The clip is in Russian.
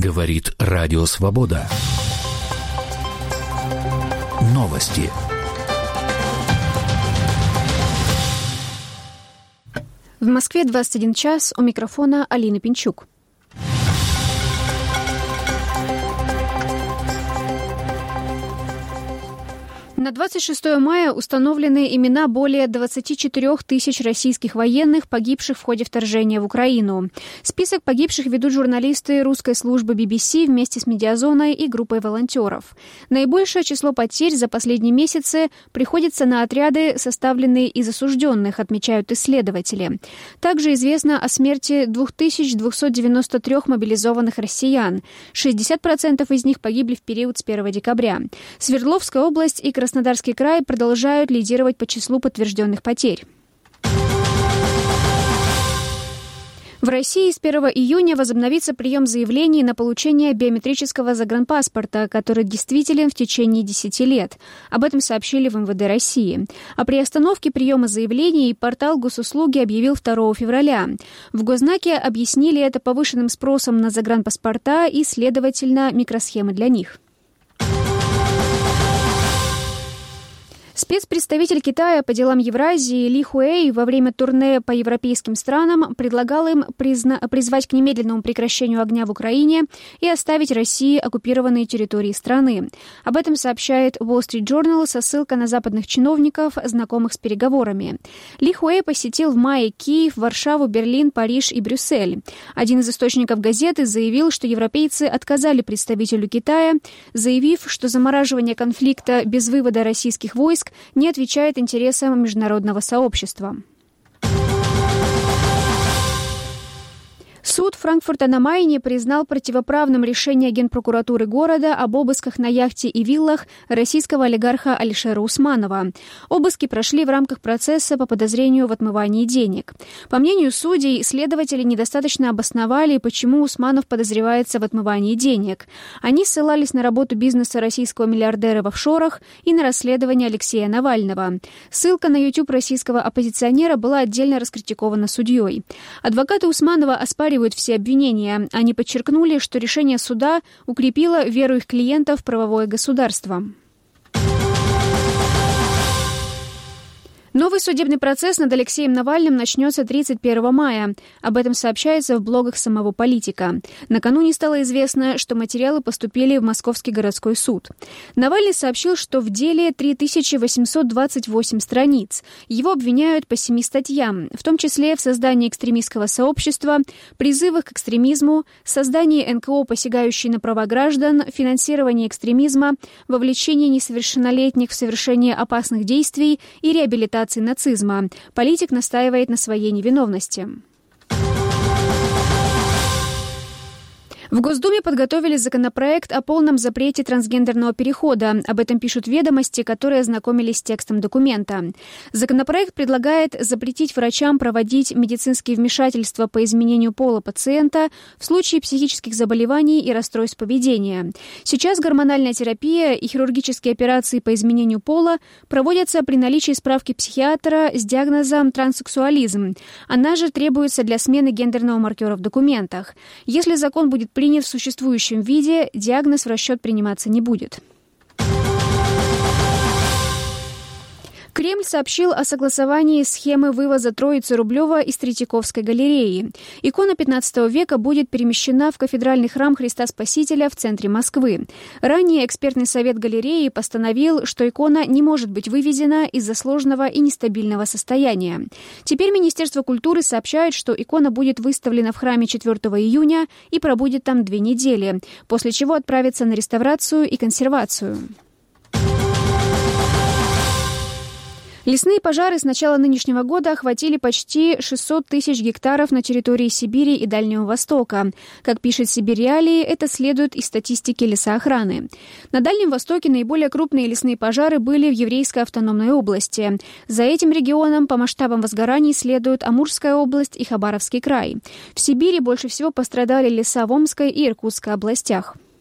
Говорит Радио Свобода. Новости. В Москве 21 час. У микрофона Алина Пинчук. На 26 мая установлены имена более 24 тысяч российских военных, погибших в ходе вторжения в Украину. Список погибших ведут журналисты русской службы BBC вместе с Медиазоной и группой волонтеров. Наибольшее число потерь за последние месяцы приходится на отряды, составленные из осужденных, отмечают исследователи. Также известно о смерти 2293 мобилизованных россиян. 60% из них погибли в период с 1 декабря. Свердловская область и Краснодарский край продолжают лидировать по числу подтвержденных потерь. В России с 1 июня возобновится прием заявлений на получение биометрического загранпаспорта, который действителен в течение 10 лет. Об этом сообщили в МВД России. О приостановке приема заявлений портал Госуслуги объявил 2 февраля. В Госзнаке объяснили это повышенным спросом на загранпаспорта и, следовательно, микросхемы для них. Спецпредставитель Китая по делам Евразии Ли Хуэй во время турне по европейским странам предлагал им призвать к немедленному прекращению огня в Украине и оставить России оккупированные территории страны. Об этом сообщает Wall Street Journal со ссылкой на западных чиновников, знакомых с переговорами. Ли Хуэй посетил в мае Киев, Варшаву, Берлин, Париж и Брюссель. Один из источников газеты заявил, что европейцы отказали представителю Китая, заявив, что замораживание конфликта без вывода российских войск не отвечает интересам международного сообщества. Суд Франкфурта на Майне признал противоправным решение Генпрокуратуры города об обысках на яхте и виллах российского олигарха Алишера Усманова. Обыски прошли в рамках процесса по подозрению в отмывании денег. По мнению судей, следователи недостаточно обосновали, почему Усманов подозревается в отмывании денег. Они ссылались на работу бизнеса российского миллиардера в офшорах и на расследование Алексея Навального. Ссылка на YouTube российского оппозиционера была отдельно раскритикована судьей. Адвокаты Усманова оспаривают все обвинения. Они подчеркнули, что решение суда укрепило веру их клиентов в правовое государство. Новый судебный процесс над Алексеем Навальным начнется 31 мая. Об этом сообщается в блогах самого политика. Накануне стало известно, что материалы поступили в Московский городской суд. Навальный сообщил, что в деле 3828 страниц. Его обвиняют по 7 статьям, в том числе в создании экстремистского сообщества, призывах к экстремизму, создании НКО, посягающей на права граждан, финансировании экстремизма, вовлечении несовершеннолетних в совершение опасных действий и реабилитации нацизма. Политик настаивает на своей невиновности. В Госдуме подготовили законопроект о полном запрете трансгендерного перехода. Об этом пишут «Ведомости», которые ознакомились с текстом документа. Законопроект предлагает запретить врачам проводить медицинские вмешательства по изменению пола пациента в случае психических заболеваний и расстройств поведения. Сейчас гормональная терапия и хирургические операции по изменению пола проводятся при наличии справки психиатра с диагнозом транссексуализм. Она же требуется для смены гендерного маркера в документах. Если закон будет принят в существующем виде, диагноз в расчет приниматься не будет. Кремль сообщил о согласовании схемы вывоза Троицы Рублева из Третьяковской галереи. Икона XV века будет перемещена в кафедральный храм Христа Спасителя в центре Москвы. Ранее экспертный совет галереи постановил, что икона не может быть вывезена из-за сложного и нестабильного состояния. Теперь Министерство культуры сообщает, что икона будет выставлена в храме 4 июня и пробудет там 2 недели, после чего отправится на реставрацию и консервацию. Лесные пожары с начала нынешнего года охватили почти 600 тысяч гектаров на территории Сибири и Дальнего Востока. Как пишет Сибирь-Реалии, это следует из статистики лесоохраны. На Дальнем Востоке наиболее крупные лесные пожары были в Еврейской автономной области. За этим регионом по масштабам возгораний следуют Амурская область и Хабаровский край. В Сибири больше всего пострадали леса в Омской и Иркутской областях.